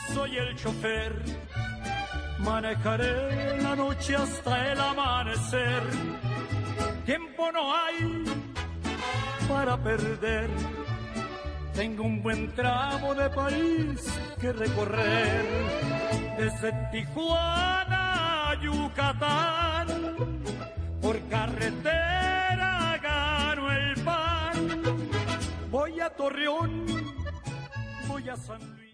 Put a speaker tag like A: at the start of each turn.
A: soy el chofer. Manejaré la noche hasta el amanecer. Tiempo no hay para perder. Tengo un buen tramo de país que recorrer. Desde Tijuana a Yucatán, por carretera gano el pan. Voy a Torreón, voy a San Luis.